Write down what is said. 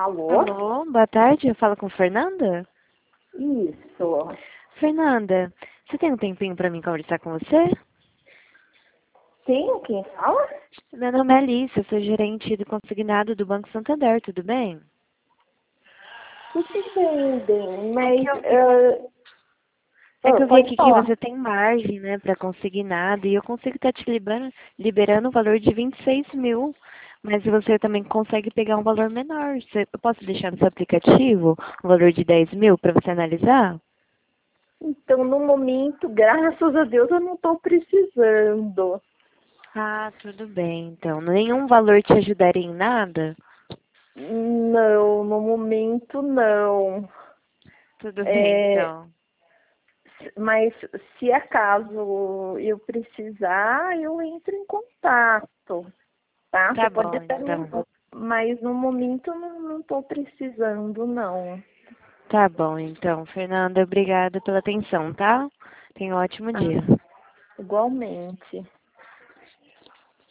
Alô? Alô, boa tarde, eu falo com Fernanda? Isso. Fernanda, você tem um tempinho para mim conversar com você? Sim, quem fala? Meu nome é Alice, eu sou gerente do consignado do Banco Santander, tudo bem? Tudo bem, É que mas... eu vi, é que eu vi pode aqui que falar. você tem margem, né, para consignado e eu consigo estar te liberando o valor de 26 mil, mas você também consegue pegar um valor menor. Eu posso deixar no seu aplicativo um valor de 10 mil para você analisar? Então, no momento, graças a Deus, eu não estou precisando. Ah, tudo bem, então. Nenhum valor te ajudaria em nada? Não, no momento, não. Tudo bem, É, então. mas se acaso eu precisar, eu entro em contato, tá? Você Tá pode bom, até me... então. Mas no momento eu não estou precisando, não. Tá bom, então. Fernanda, obrigada pela atenção, tá? Tenha um ótimo Ah, dia. igualmente.